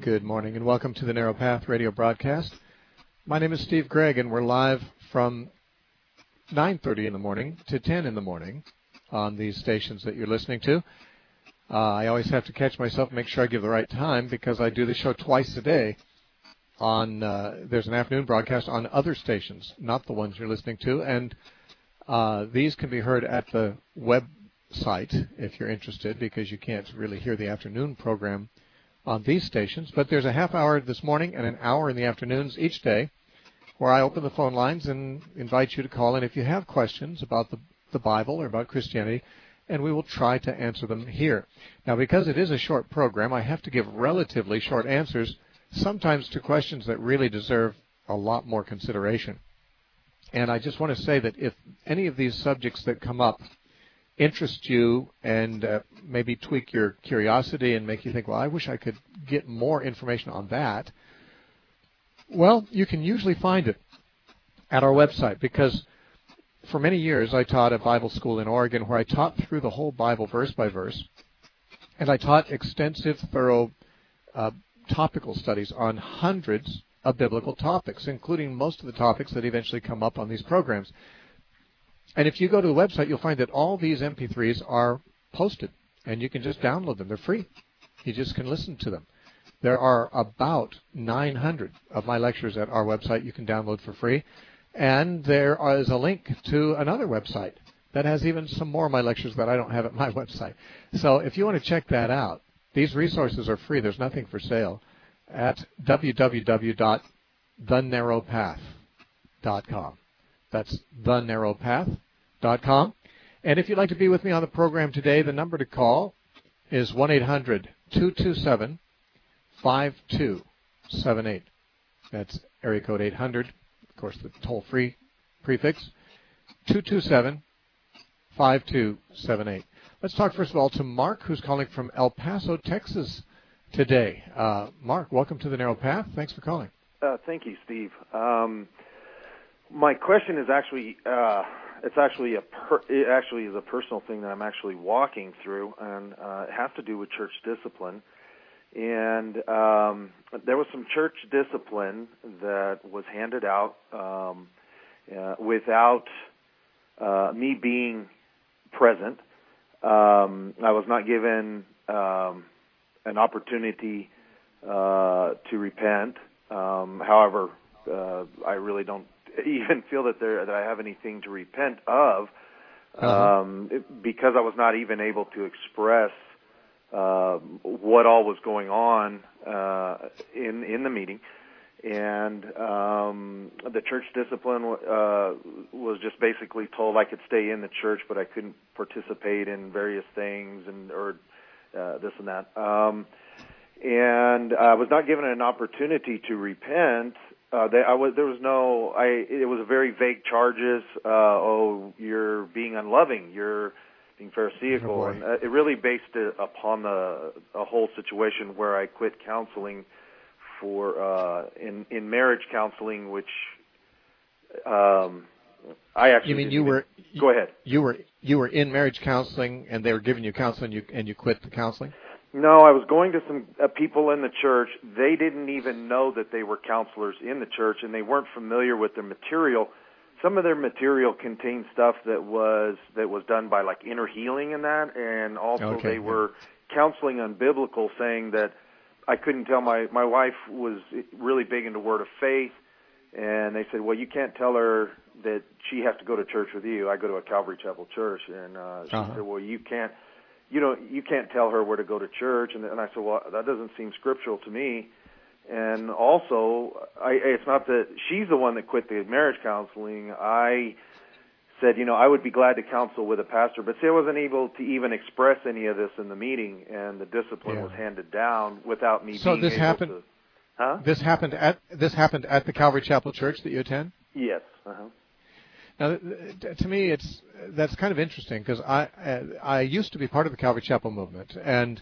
Good morning and welcome to the Narrow Path radio broadcast. My name is Steve Gregg and we're live from 9:30 in the morning to 10 in the morning on these stations that you're listening to. I always have to catch myself and make sure I give the right time because I do the show twice a day. There's an afternoon broadcast on other stations, not the ones you're listening to, and these can be heard at the website if you're interested because you can't really hear the afternoon program on these stations, but there's a half hour this morning and an hour in the afternoons each day where I open the phone lines and invite you to call in if you have questions about the Bible or about Christianity, and we will try to answer them here. Now, because it is a short program, I have to give relatively short answers, sometimes to questions that really deserve a lot more consideration. And I just want to say that if any of these subjects that come up interest you and maybe tweak your curiosity and make you think, well, I wish I could get more information on that, well, you can usually find it at our website because for many years I taught at Bible school in Oregon where I taught through the whole Bible verse by verse, and I taught extensive, thorough topical studies on hundreds of biblical topics, including most of the topics that eventually come up on these programs. And if you go to the website, you'll find that all these MP3s are posted, and you can just download them. They're free. You just can listen to them. There are about 900 of my lectures at our website you can download for free, and there is a link to another website that has even some more of my lectures that I don't have at my website. So if you want to check that out, these resources are free. There's nothing for sale at www.thenarrowpath.com. That's thenarrowpath.com. And if you'd like to be with me on the program today, the number to call is 1-800-227-5278. That's area code 800, of course, the toll-free prefix, 227-5278. Let's talk first of all to Mark, who's calling from El Paso, Texas today. Mark, welcome to the Narrow Path. Thanks for calling. Thank you, Steve. My question is actually is a personal thing that I'm actually walking through, and it has to do with church discipline. And there was some church discipline that was handed out without me being present. I was not given an opportunity to repent. However, I really don't even feel that I have anything to repent of because I was not even able to express what all was going on in the meeting. And the church discipline was just basically told I could stay in the church, but I couldn't participate in various things or this and that. And I was not given an opportunity to repent. It was very vague charges. You're being unloving. You're being pharisaical. And it really based it upon a whole situation where I quit counseling for in marriage counseling, which I actually. You mean you were? Go ahead. You were in marriage counseling, and they were giving you counseling, and you quit the counseling? No, I was going to some people in the church. They didn't even know that they were counselors in the church, and they weren't familiar with their material. Some of their material contained stuff that was done by like inner healing and that, and also they were counseling unbiblical, saying that I couldn't tell my wife was really big into Word of Faith, and they said, well, you can't tell her that she has to go to church with you. I go to a Calvary Chapel church, and she said, well, you can't tell her where to go to church. And I said, well, that doesn't seem scriptural to me. And also, it's not that she's the one that quit the marriage counseling. I said, I would be glad to counsel with a pastor. But see, I wasn't able to even express any of this in the meeting, and the discipline was handed down without me being able to. Huh? This happened at the Calvary Chapel Church that you attend? Yes. Now, to me, that's kind of interesting because I used to be part of the Calvary Chapel movement, and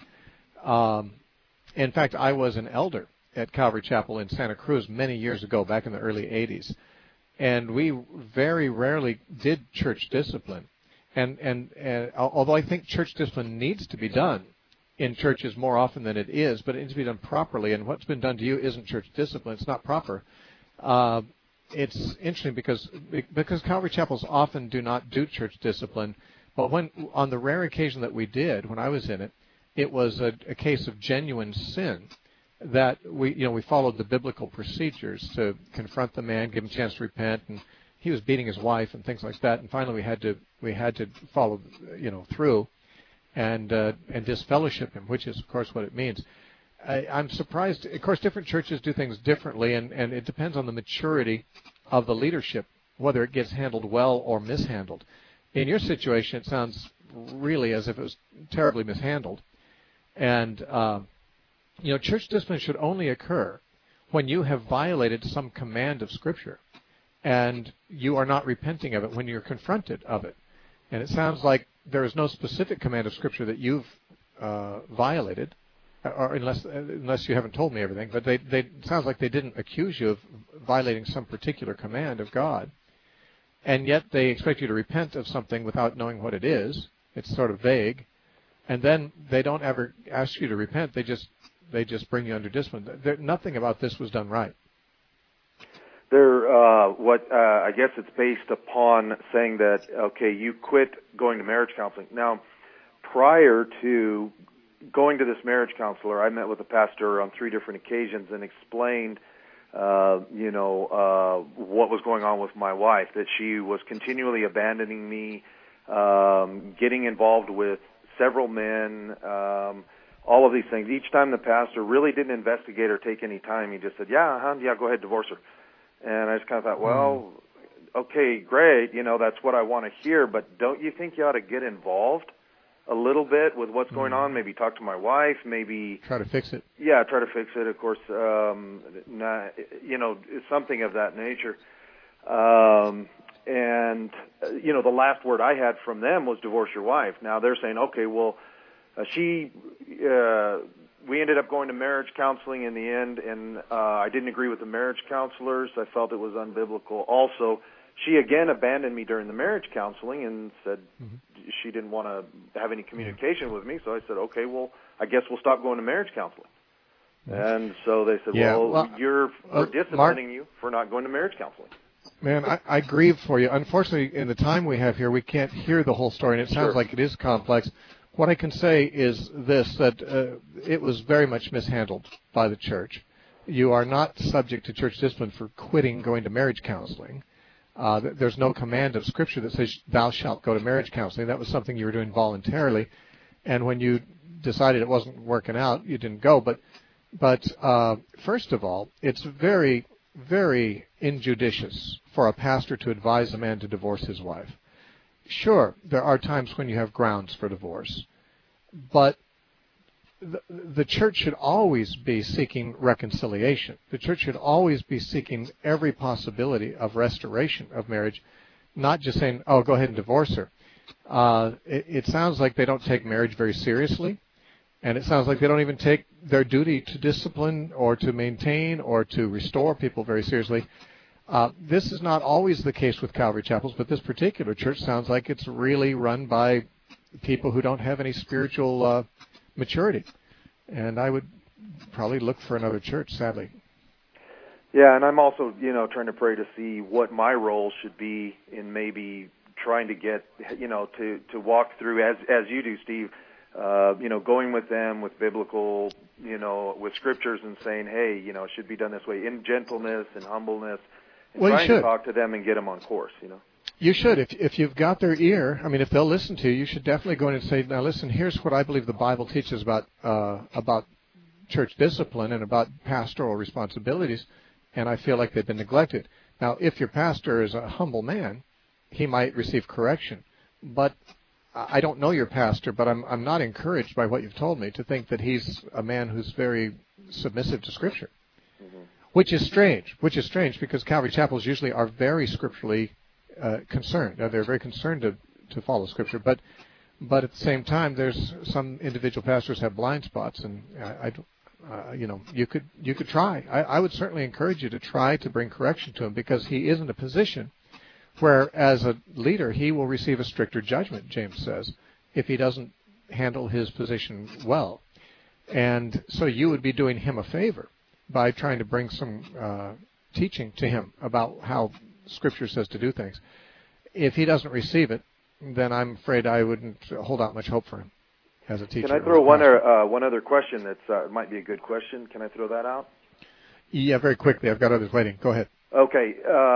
in fact, I was an elder at Calvary Chapel in Santa Cruz many years ago, back in the early 80s, and we very rarely did church discipline. And although I think church discipline needs to be done in churches more often than it is, but it needs to be done properly. And what's been done to you isn't church discipline. It's not proper. It's interesting because Calvary chapels often do not do church discipline, but when on the rare occasion that we did, when I was in it, it was a case of genuine sin that we followed the biblical procedures to confront the man, give him a chance to repent, and he was beating his wife and things like that. And finally, we had to follow through and disfellowship him, which is of course what it means. I'm surprised. Of course, different churches do things differently, and it depends on the maturity of the leadership, whether it gets handled well or mishandled. In your situation, it sounds really as if it was terribly mishandled. And, church discipline should only occur when you have violated some command of Scripture, and you are not repenting of it when you're confronted of it. And it sounds like there is no specific command of Scripture that you've violated, or unless you haven't told me everything, but it sounds like they didn't accuse you of violating some particular command of God, and yet they expect you to repent of something without knowing what it is. It's sort of vague, and then they don't ever ask you to repent. They just bring you under discipline. Nothing about this was done right. I guess it's based upon saying that, okay, you quit going to marriage counseling. Now, prior to going to this marriage counselor, I met with a pastor on 3 different occasions and explained, what was going on with my wife, that she was continually abandoning me, getting involved with several men, all of these things. Each time the pastor really didn't investigate or take any time. He just said, yeah, go ahead, divorce her. And I just kind of thought, well, okay, great, that's what I want to hear, but don't you think you ought to get involved a little bit with what's going on? Maybe talk to my wife, maybe try to fix it. Yeah, try to fix it. Of course, something of that nature. The last word I had from them was divorce your wife. Now they're saying, okay, well, we ended up going to marriage counseling in the end, and I didn't agree with the marriage counselors. I felt it was unbiblical. Also, she again abandoned me during the marriage counseling and said she didn't want to have any communication with me. So I said, okay, well, I guess we'll stop going to marriage counseling. And so they said, we're disciplining you for not going to marriage counseling. Man, I grieve for you. Unfortunately, in the time we have here, we can't hear the whole story, and it sounds like it is complex. What I can say is this, that it was very much mishandled by the church. You are not subject to church discipline for quitting going to marriage counseling. There's no command of Scripture that says, thou shalt go to marriage counseling. That was something you were doing voluntarily. And when you decided it wasn't working out, you didn't go. But first of all, it's very, very injudicious for a pastor to advise a man to divorce his wife. Sure, there are times when you have grounds for divorce, but the church should always be seeking reconciliation. The church should always be seeking every possibility of restoration of marriage, not just saying, oh, go ahead and divorce her. It sounds like they don't take marriage very seriously, and it sounds like they don't even take their duty to discipline or to maintain or to restore people very seriously. This is not always the case with Calvary Chapels, but this particular church sounds like it's really run by people who don't have any spiritual maturity. And I would probably look for another church, sadly. Yeah, and I'm also, trying to pray to see what my role should be in maybe trying to get, to walk through, as you do, Steve, going with them with biblical, with scriptures and saying, hey, it should be done this way in gentleness and humbleness. And trying to talk to them and get them on course, You should. If you've got their ear, if they'll listen to you, you should definitely go in and say, now listen, here's what I believe the Bible teaches about church discipline and about pastoral responsibilities, and I feel like they've been neglected. Now, if your pastor is a humble man, he might receive correction. But I don't know your pastor, but I'm not encouraged by what you've told me to think that he's a man who's very submissive to Scripture. Mm-hmm. Which is strange because Calvary Chapels usually are very scripturally concerned. They're very concerned to follow Scripture, but at the same time, there's some individual pastors have blind spots, and you could try. I would certainly encourage you to try to bring correction to him, because he is in a position where, as a leader, he will receive a stricter judgment, James says, if he doesn't handle his position well. And so you would be doing him a favor by trying to bring some teaching to him about how Scripture says to do things. If he doesn't receive it, then I'm afraid I wouldn't hold out much hope for him as a teacher. Can I throw one other question that might be a good question? Can I throw that out? Yeah, very quickly. I've got others waiting. Go ahead. Okay.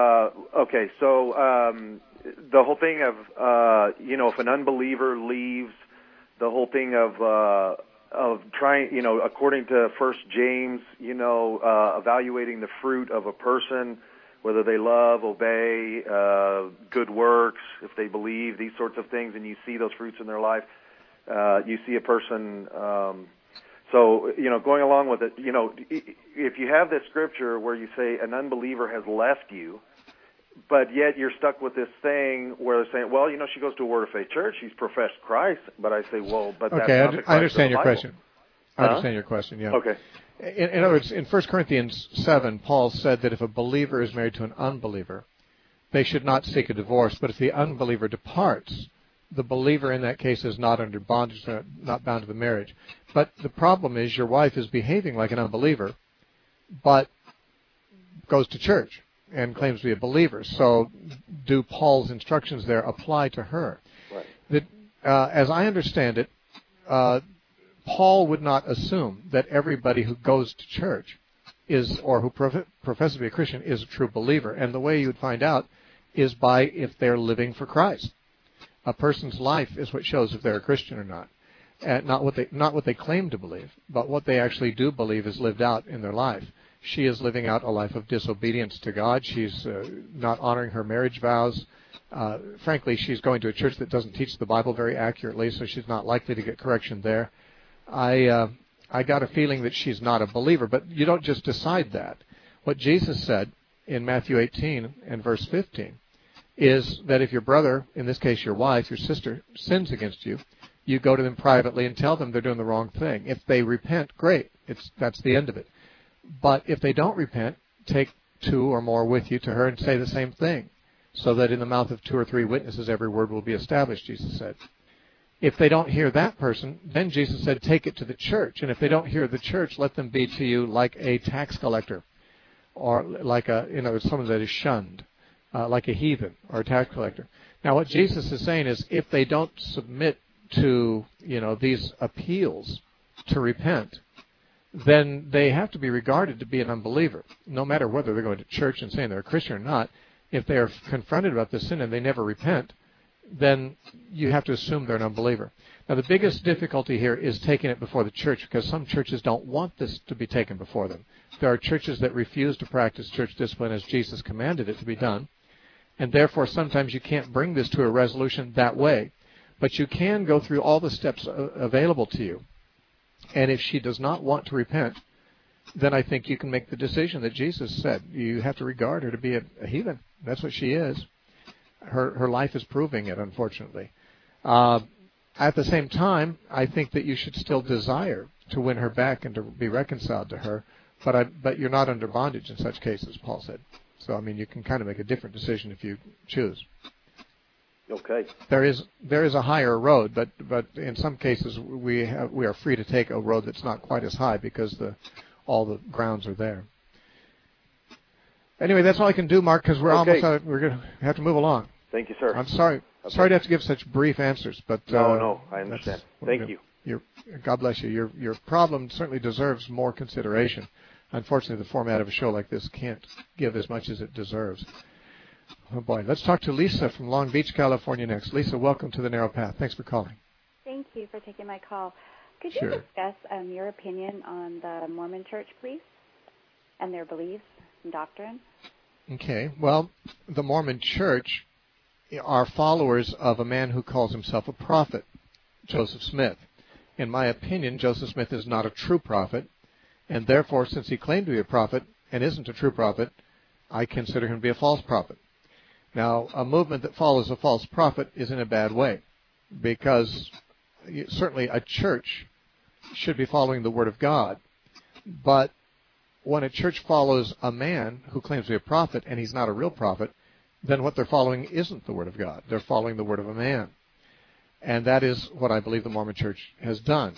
So the whole thing of if an unbeliever leaves, the whole thing of trying, according to 1 James, evaluating the fruit of a person, whether they love, obey, good works, if they believe, these sorts of things, and you see those fruits in their life. You see a person. So going along with it, if you have this scripture where you say an unbeliever has left you, but yet you're stuck with this thing where they're saying, well, she goes to a Word of Faith church, she's professed Christ, but I say, well, but that's not the Christ I understand of the your Bible. question. I understand your question, yeah. Okay. In other words, in 1 Corinthians 7, Paul said that if a believer is married to an unbeliever, they should not seek a divorce, but if the unbeliever departs, the believer in that case is not under bondage, not bound to the marriage. But the problem is your wife is behaving like an unbeliever, but goes to church and claims to be a believer. So do Paul's instructions there apply to her? Right. As I understand it, Paul would not assume that everybody who goes to church is, or who professes to be a Christian, is a true believer. And the way you would find out is by if they're living for Christ. A person's life is what shows if they're a Christian or not. Not what they claim to believe, but what they actually do believe is lived out in their life. She is living out a life of disobedience to God. She's not honoring her marriage vows. Frankly, she's going to a church that doesn't teach the Bible very accurately, so she's not likely to get correction there. I got a feeling that she's not a believer, but you don't just decide that. What Jesus said in Matthew 18 and verse 15 is that if your brother, in this case your wife, your sister, sins against you, you go to them privately and tell them they're doing the wrong thing. If they repent, great. That's the end of it. But if they don't repent, take two or more with you to her and say the same thing, so that in the mouth of 2 or 3 witnesses every word will be established, Jesus said. If they don't hear that person, then Jesus said, take it to the church. And if they don't hear the church, let them be to you like a tax collector, or like someone that is shunned, like a heathen or a tax collector. Now, what Jesus is saying is, if they don't submit to these appeals to repent, then they have to be regarded to be an unbeliever, no matter whether they're going to church and saying they're a Christian or not. If they are confronted about this sin and they never repent, then you have to assume they're an unbeliever. Now, the biggest difficulty here is taking it before the church, because some churches don't want this to be taken before them. There are churches that refuse to practice church discipline as Jesus commanded it to be done, and therefore sometimes you can't bring this to a resolution that way. But you can go through all the steps available to you. And if she does not want to repent, then I think you can make the decision that Jesus said. You have to regard her to be a heathen. That's what she is. Her life is proving it, unfortunately. At the same time, I think that you should still desire to win her back and to be reconciled to her. But you're not under bondage in such cases, Paul said. So, you can kind of make a different decision if you choose. Okay. There is a higher road, but in some cases we are free to take a road that's not quite as high because all the grounds are there. Anyway, that's all I can do, Mark, because we're almost out. We're going to have to move along. Thank you, sir. I'm sorry. Okay. Sorry to have to give such brief answers, but no, I understand. Thank you. God bless you. Your problem certainly deserves more consideration. Unfortunately, the format of a show like this can't give as much as it deserves. Oh, boy. Let's talk to Lisa from Long Beach, California next. Lisa, welcome to The Narrow Path. Thanks for calling. Thank you for taking my call. Could you discuss your opinion on the Mormon Church, please, and their beliefs and doctrine? Okay. Well, the Mormon Church are followers of a man who calls himself a prophet, Joseph Smith. In my opinion, Joseph Smith is not a true prophet, and therefore, since he claimed to be a prophet and isn't a true prophet, I consider him to be a false prophet. Now, a movement that follows a false prophet is in a bad way, because certainly a church should be following the Word of God. But when a church follows a man who claims to be a prophet and he's not a real prophet, then what they're following isn't the Word of God. They're following the word of a man. And that is what I believe the Mormon Church has done.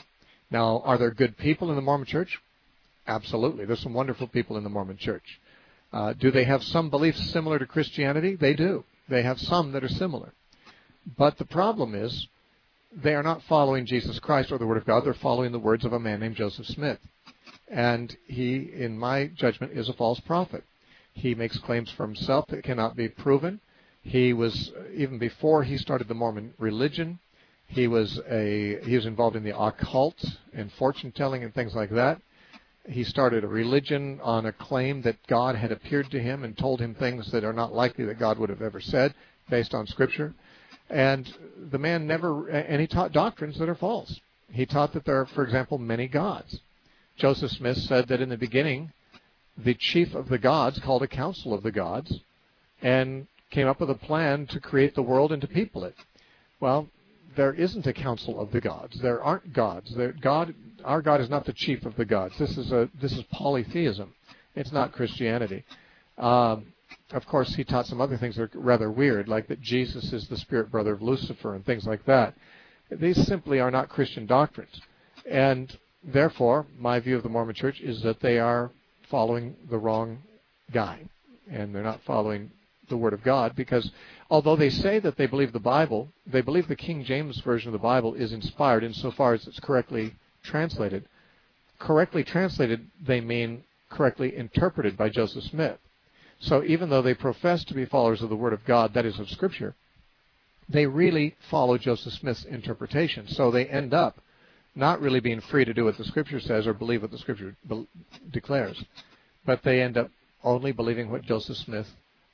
Now, are there good people in the Mormon Church? Absolutely. There's some wonderful people in the Mormon Church. Do they have some beliefs similar to Christianity? They do. They have some that are similar. But the problem is they are not following Jesus Christ or the Word of God. They're following the words of a man named Joseph Smith. And he, in my judgment, is a false prophet. He makes claims for himself that cannot be proven. He was, even before he started the Mormon religion, he was involved in the occult and fortune-telling and things like that. He started a religion on a claim that God had appeared to him and told him things that are not likely that God would have ever said based on Scripture. And the man and he taught doctrines that are false. He taught that there are, for example, many gods. Joseph Smith said that in the beginning, the chief of the gods called a council of the gods and came up with a plan to create the world and to people it. Well, there isn't a council of the gods. There aren't gods. Our God is not the chief of the gods. This is polytheism. It's not Christianity. Of course, he taught some other things that are rather weird, like that Jesus is the spirit brother of Lucifer and things like that. These simply are not Christian doctrines. And therefore, my view of the Mormon Church is that they are following the wrong guy, and they're not following the Word of God, because although they say that they believe the Bible, they believe the King James Version of the Bible is inspired insofar as it's correctly translated. Correctly translated, they mean correctly interpreted by Joseph Smith. So even though they profess to be followers of the Word of God, that is of Scripture, they really follow Joseph Smith's interpretation. So they end up not really being free to do what the Scripture says or believe what the Scripture declares, but they end up only believing what Joseph Smith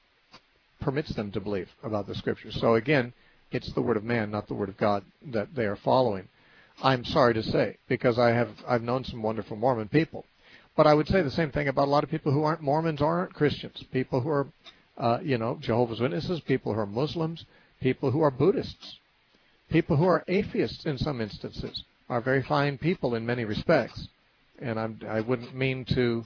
permits them to believe about the Scripture. So again, it's the Word of man, not the Word of God, that they are following. I'm sorry to say, because I've known some wonderful Mormon people, but I would say the same thing about a lot of people who aren't Mormons or aren't Christians, people who are, Jehovah's Witnesses, people who are Muslims, people who are Buddhists, people who are atheists in some instances. Are very fine people in many respects, and I wouldn't mean to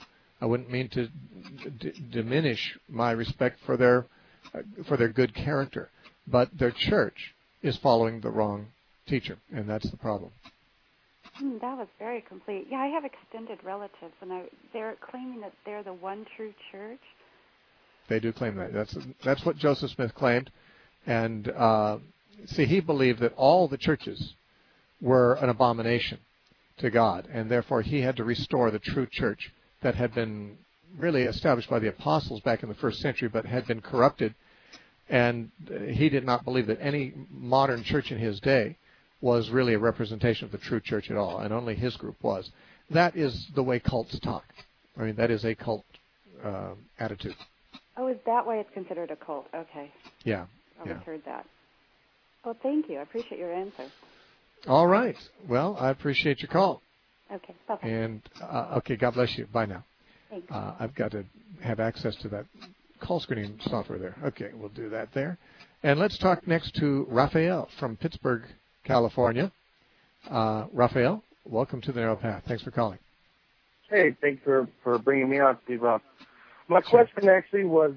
diminish my respect for their good character, but their church is following the wrong teacher, and that's the problem. That was very complete. Yeah, I have extended relatives, and they're claiming that they're the one true church. They do claim that. That's what Joseph Smith claimed, and see, he believed that all the churches were an abomination to God, and therefore he had to restore the true church that had been really established by the apostles back in the first century, but had been corrupted. And he did not believe that any modern church in his day was really a representation of the true church at all, and only his group was. That is the way cults talk. I mean, that is a cult attitude. Oh, is that why it's considered a cult? Okay. Yeah. I heard that. Well, thank you. I appreciate your answer. All right. Well, I appreciate your call. Okay. Bye-bye. And, okay, God bless you. Bye now. Thanks. I've got to have access to that call screening software there. Okay, we'll do that there. And let's talk next to Raphael from Pittsburgh, California. Raphael, welcome to the Narrow Path. Thanks for calling. Hey, thanks for bringing me on, Steve. My question actually was,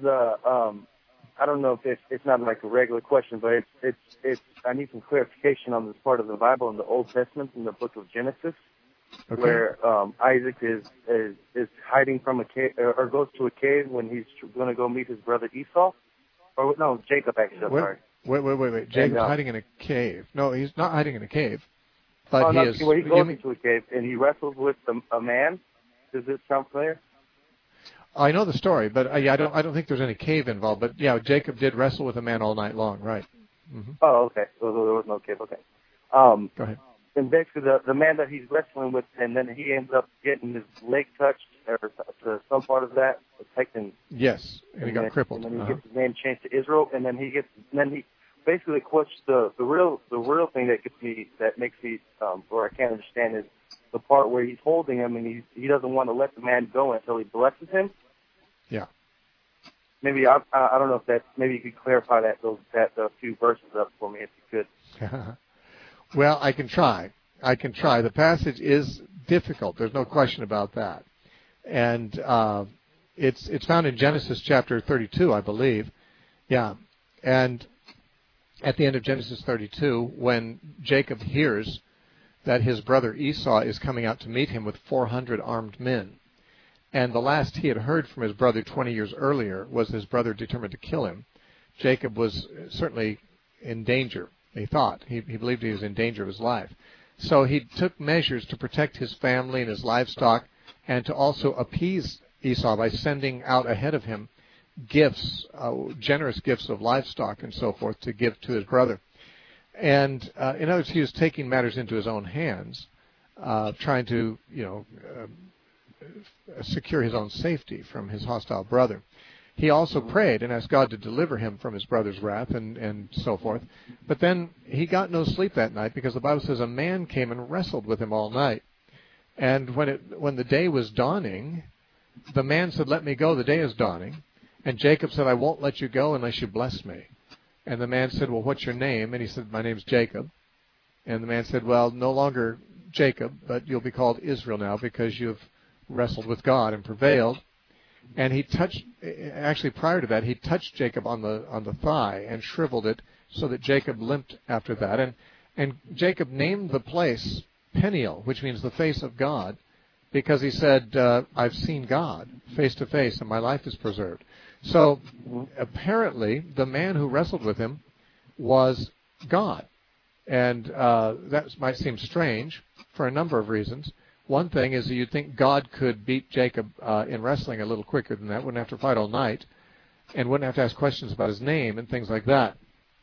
I don't know if it's not like a regular question, but it's I need some clarification on this part of the Bible in the Old Testament in the book of Genesis, okay, where Isaac is hiding from a cave, or goes to a cave when he's going to go meet his brother Esau, or no, Jacob actually. Sorry. Wait. Jacob's hiding in a cave. No, he's not hiding in a cave. But he goes into a cave and he wrestles with a man. Does it sound familiar? I know the story, but I don't think there's any cave involved. But yeah, Jacob did wrestle with a man all night long, right? Mm-hmm. Oh, okay. So there was no cave. Okay. Go ahead. And basically, the man that he's wrestling with, and then he ends up getting his leg touched, or to some part of that affecting. Yes, and he got crippled. And then he gets his name changed to Israel, and then he basically questions the real thing that makes me or I can't understand is the part where he's holding him and he doesn't want to let the man go until he blesses him. Yeah. Maybe I don't know if that, maybe you could clarify that few verses up for me if you could. Well, I can try. The passage is difficult. There's no question about that. And it's found in Genesis chapter 32, I believe. Yeah. And at the end of Genesis 32, when Jacob hears that his brother Esau is coming out to meet him with 400 armed men. And the last he had heard from his brother 20 years earlier was his brother determined to kill him. Jacob was certainly in danger, he thought. He believed he was in danger of his life. So he took measures to protect his family and his livestock, and to also appease Esau by sending out ahead of him gifts, generous gifts of livestock and so forth to give to his brother. And in other words, he was taking matters into his own hands, trying to, secure his own safety from his hostile brother. He also prayed and asked God to deliver him from his brother's wrath and so forth. But then he got no sleep that night, because the Bible says a man came and wrestled with him all night. And when the day was dawning, the man said, "Let me go, the day is dawning." And Jacob said, "I won't let you go unless you bless me." And the man said, "Well, what's your name?" And he said, "My name's Jacob." And the man said, "Well, no longer Jacob, but you'll be called Israel now, because you've wrestled with God and prevailed." And he touched, actually prior to that, he touched Jacob on the thigh and shriveled it so that Jacob limped after that. And Jacob named the place Peniel, which means the face of God, because he said, "I've seen God face to face, and my life is preserved." So apparently the man who wrestled with him was God. And that might seem strange for a number of reasons. One thing is that you'd think God could beat Jacob in wrestling a little quicker than that, wouldn't have to fight all night, and wouldn't have to ask questions about his name and things like that.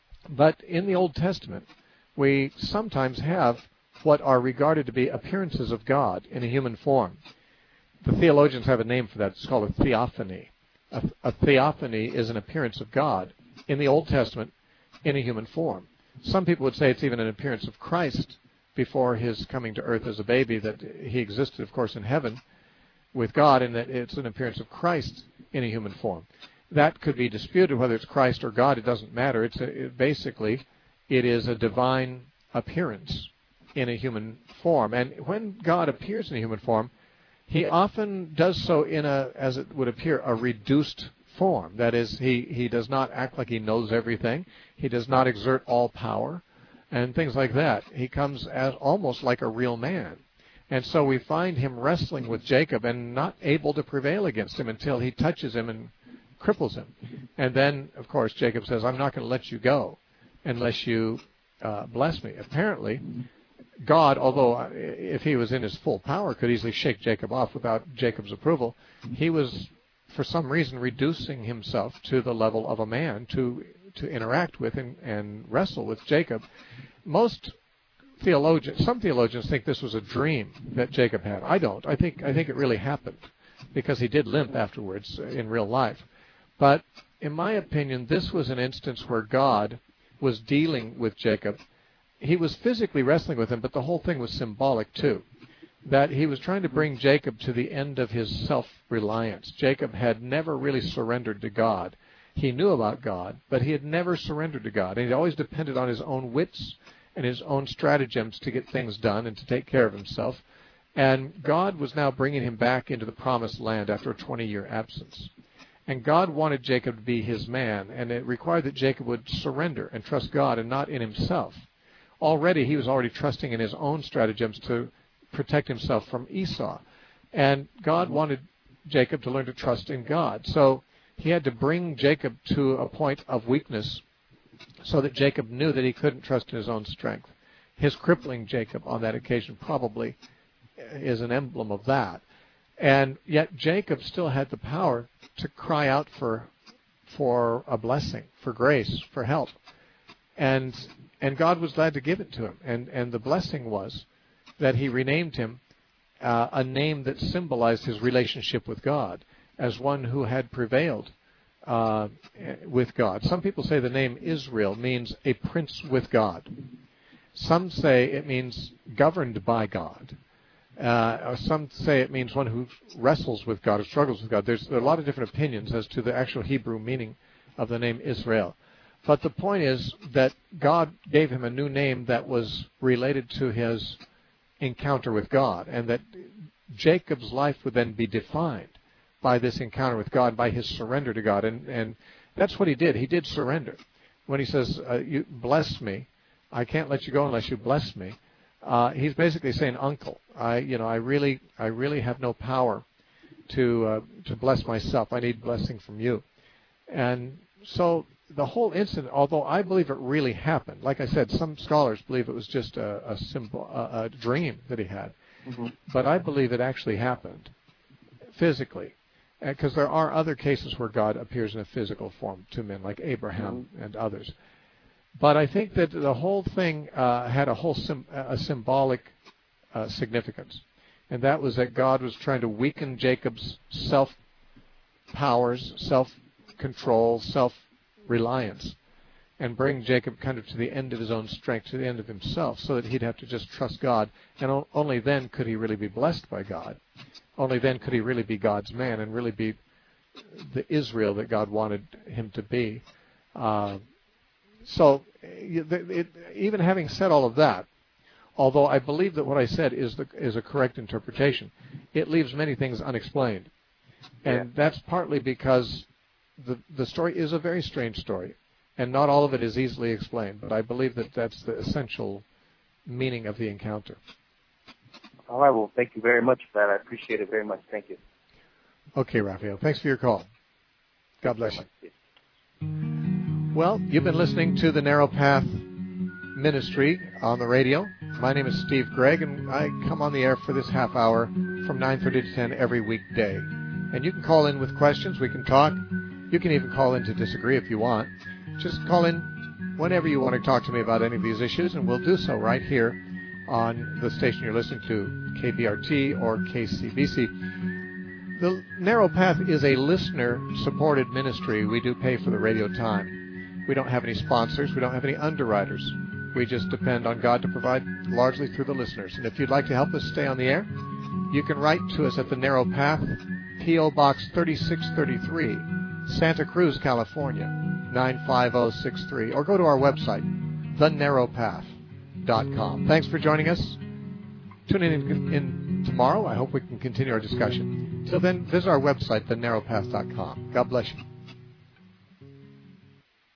But in the Old Testament, we sometimes have what are regarded to be appearances of God in a human form. The theologians have a name for that. It's called a theophany. A theophany is an appearance of God in the Old Testament in a human form. Some people would say it's even an appearance of Christ before his coming to earth as a baby, that he existed, of course, in heaven with God, and that it's an appearance of Christ in a human form. That could be disputed, whether it's Christ or God, it doesn't matter. Basically, it is a divine appearance in a human form. And when God appears in a human form, he often does so in as it would appear, a reduced form. That is, he does not act like he knows everything. He does not exert all power and things like that. He comes as almost like a real man. And so we find him wrestling with Jacob and not able to prevail against him until he touches him and cripples him. And then, of course, Jacob says, "I'm not going to let you go unless you bless me." Apparently, God, although if he was in his full power, could easily shake Jacob off without Jacob's approval, he was, for some reason, reducing himself to the level of a man to interact with and wrestle with Jacob. Some theologians think this was a dream that Jacob had. I don't. I think it really happened, because he did limp afterwards in real life. But in my opinion, this was an instance where God was dealing with Jacob. He was physically wrestling with him, but the whole thing was symbolic too. That he was trying to bring Jacob to the end of his self-reliance. Jacob had never really surrendered to God. He knew about God, but he had never surrendered to God. And he'd always depended on his own wits and his own stratagems to get things done and to take care of himself. And God was now bringing him back into the promised land after a 20-year absence. And God wanted Jacob to be his man, and it required that Jacob would surrender and trust God and not in himself. He was already trusting in his own stratagems to protect himself from Esau. And God wanted Jacob to learn to trust in God. So he had to bring Jacob to a point of weakness so that Jacob knew that he couldn't trust in his own strength. His crippling Jacob on that occasion probably is an emblem of that. And yet Jacob still had the power to cry out for a blessing, for grace, for help. And God was glad to give it to him. And the blessing was that he renamed him a name that symbolized his relationship with God as one who had prevailed with God. Some people say the name Israel means a prince with God. Some say it means governed by God. Some say it means one who wrestles with God or struggles with God. There are a lot of different opinions as to the actual Hebrew meaning of the name Israel. But the point is that God gave him a new name that was related to his encounter with God, and that Jacob's life would then be defined by this encounter with God, by his surrender to God. And that's what he did. He did surrender. When he says, "You bless me, I can't let you go unless you bless me," He's basically saying, "Uncle, I really have no power to bless myself. I need blessing from you." And so the whole incident, although I believe it really happened, like I said, some scholars believe it was just a dream that he had, but I believe it actually happened physically, because there are other cases where God appears in a physical form to men, like Abraham and others. But I think that the whole thing had a symbolic significance, and that was that God was trying to weaken Jacob's self-powers, self-control, self-reliance, and bring Jacob kind of to the end of his own strength, to the end of himself, so that he'd have to just trust God, and only then could he really be blessed by God. Only then could he really be God's man and really be the Israel that God wanted him to be. So even having said all of that, although I believe that what I said is a correct interpretation, it leaves many things unexplained. And that's partly because the story is a very strange story, and not all of it is easily explained, but I believe that that's the essential meaning of the encounter. All right, well, thank you very much for that. I appreciate it very much. Thank you. Okay, Raphael. Thanks for your call. God bless you. Well, you've been listening to the Narrow Path Ministry on the radio. My name is Steve Gregg, and I come on the air for this half hour from 9:30 to 10 every weekday. And you can call in with questions. We can talk. You can even call in to disagree if you want. Just call in whenever you want to talk to me about any of these issues, and we'll do so right here on the station you're listening to, KBRT or KCBC. The Narrow Path is a listener-supported ministry. We do pay for the radio time. We don't have any sponsors. We don't have any underwriters. We just depend on God to provide largely through the listeners. And if you'd like to help us stay on the air, you can write to us at the Narrow Path, P.O. Box 3633, Santa Cruz, California, 95063, or go to our website, thenarrowpath.com. Thanks for joining us. Tune in tomorrow. I hope we can continue our discussion. Till then, visit our website, thenarrowpath.com. God bless you.